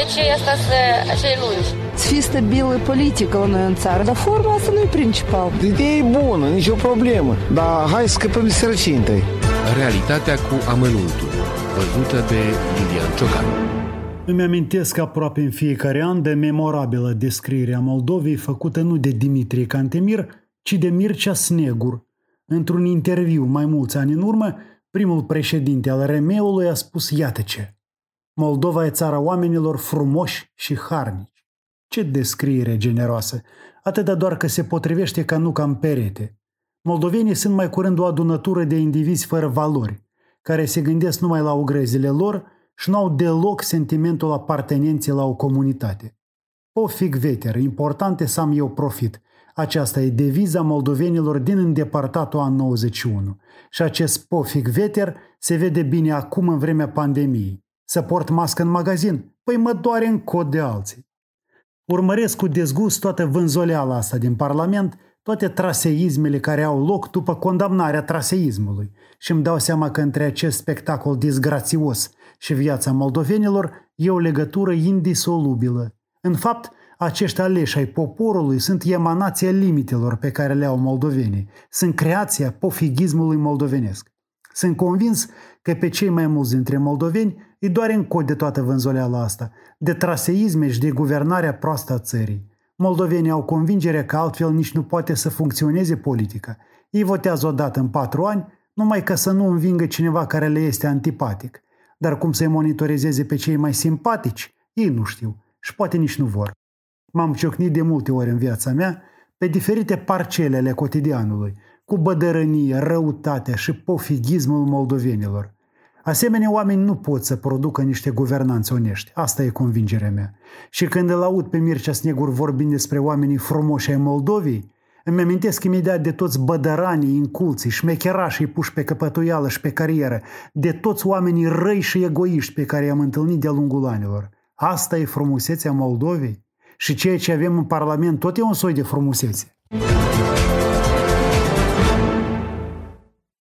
cei lungi. Să fie stabilă politică la noi în țară, dar forma asta nu e principal. Ideea e bună, nicio problemă, dar hai să scăpăm de sărăcie întâi. Realitatea cu amănuntul, văzută de Lilian Ciocan. Îmi amintesc aproape în fiecare an de memorabilă descriere a Moldovei făcută nu de Dimitrie Cantemir, ci de Mircea Snegur. Într-un interviu mai mulți ani în urmă, primul președinte al RM-ului a spus iată ce: Moldova e țara oamenilor frumoși și harnici. Ce descriere generoasă, atâta doar că se potrivește ca nuca în perete. Moldovenii sunt mai curând o adunătură de indivizi fără valori, care se gândesc numai la ogrezile lor și n-au deloc sentimentul apartenenței la o comunitate. Pofig veter, important e să am eu profit. Aceasta e deviza moldovenilor din îndepărtatul an 91. Și acest pofig veter se vede bine acum în vremea pandemiei. Să port mască în magazin? Păi mă doare în cod de alții. Urmăresc cu dezgust toată vânzoleala asta din Parlament, toate traseismele care au loc după condamnarea traseismului și îmi dau seama că între acest spectacol disgrațios și viața moldovenilor e o legătură indisolubilă. În fapt, acești aleși ai poporului sunt emanația limitelor pe care le au moldovenii, sunt creația pofigismului moldovenesc. Sunt convins că pe cei mai mulți dintre moldoveni îi doare în cod de toată vânzoleala asta, de traseisme și de guvernarea proastă a țării. Moldovenii au convingerea că altfel nici nu poate să funcționeze politica. Ei votează odată în 4 ani, numai ca să nu învingă cineva care le este antipatic. Dar cum să-i monitorizeze pe cei mai simpatici, ei nu știu și poate nici nu vor. M-am ciocnit de multe ori în viața mea pe diferite parcele ale cotidianului, cu bădărănie, răutatea și pofigismul moldovenilor. Asemenea oameni nu pot să producă niște guvernanți onești. Asta e convingerea mea. Și când îl aud pe Mircea Snegur vorbind despre oamenii frumoși ai Moldovei, îmi amintesc imediat de toți bădăranii, inculții, șmecherașii puși pe căpătuială și pe carieră, de toți oamenii răi și egoiști pe care i-am întâlnit de-a lungul anilor. Asta e frumusețea Moldovei? Și ceea ce avem în Parlament tot e un soi de frumusețe.